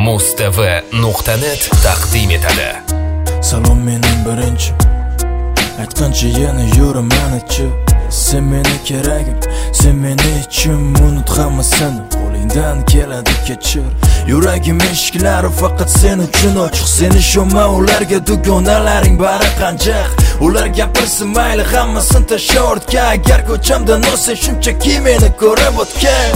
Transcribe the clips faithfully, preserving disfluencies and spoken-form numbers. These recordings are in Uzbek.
mustv nuqta net taqdim etadi. Salom mening birinchim, aytqancha yana yuraman ichib. Sen meni keragim, sen meni ichim, unut hammasini, qo'lingdan keladi kechir. Yuragim eshiklari faqat sen uchun ochiq. Seni ishonma, ularga dugonalaring bari qanjaq. Ular gapirsin mayli, hammasini tasha ortga. Agar ko'chamdan o'tsa shunchaki meni ko'rib o'tgan.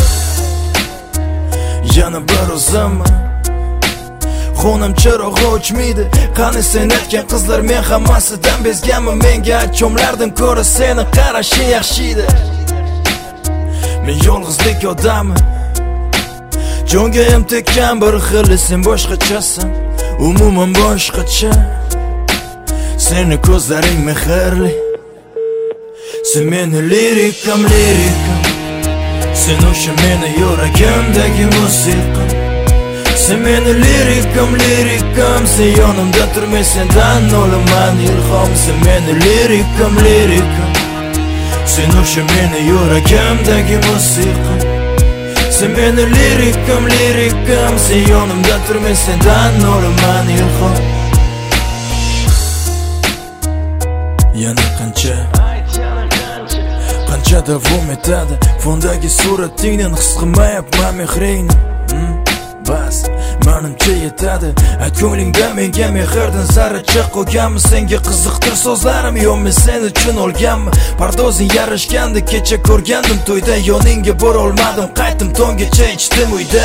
Yana bir o'zim, xonam chirog'i o'chmaydi. Qani sen aytgan qizlar, men hammasidan bezganman. Menga achchomlardan ko'ra seni qarashing yaxshi edi. Men yolg'izlik odami, jonga ham tekkan bir xil. Sen boshqachasan, umuman boshqacha. Seni ko'zlaring mehrli, sen meni lirikam, lirikam. Sen o'sha meni yuragimdagi musiqa. Sen meni lirikam, lirikam. Sen yonimda turmay sendan olaman ilhom. Sen meni lirikam, lirikam. Sen o'sha meni yuragimdagi musiqa. Sen meni lirikam, lirikam. Sen yonimda turmay sendan olaman ilhom. Yana qancha qancha davom etadi fondagi suratingdan his qilmayapman mehringni. hmm? Bas, menimcha yetadi. Ayt ko'nglingda menga mehrdan zarracha qolganmi? Senga qiziqtir so'zlarim, yo'q men sen uchun o'lganman. Pardozing yarashgandi, kecha ko'rgandim to'yda. Yoningga borolmadim, qaytdim tonggacha ichdim uyda.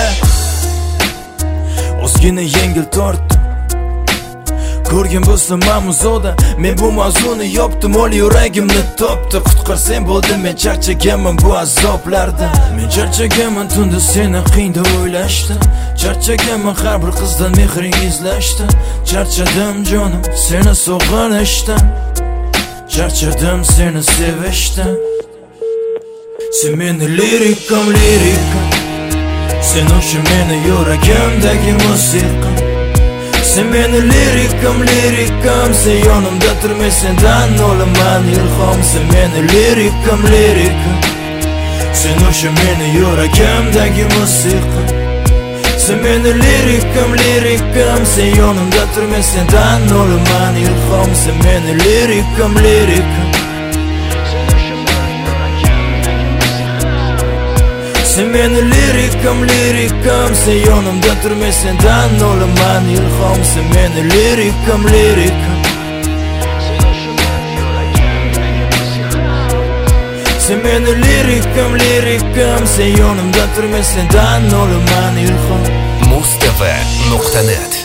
Ozgina yengil tortdim, ko'rgan bo'lsam mavzuda. Men bu mavzuni yopdim, ol yuragimni topdi. Qutqarsang bo'ldi, men charchaganman bu azoblardan. Men charchaganman tunda seni qiyinda o'ylashdan. Charchaganman har bir qizdan mehring izlashdan. Charchadim jonim seni sog'inishdan. Charchadim seni sevishdan. Sen meni lirikam, lirikam. Sen o'sha meni yuragimdagi musiqa. Sen meni lirikam, lirikam. Sen yonimda turmay sendan olaman ilhom. Sen meni lirikam, lirikam. Sen o'sha meni yuragimdagi musiqa. Sen meni lirikam, lirikam. Sen yonimda turmay sendan olaman ilhom. Sen meni lirikam, lirikam. Sen meni lirikam, lirikam. Sen yonimda turmay sendan olaman ilhom. Sen meni lirikam, lirikam. Sen meni lirikam, lirikam. Sen yonimda turmay sendan olaman ilhom. mustv nuqta net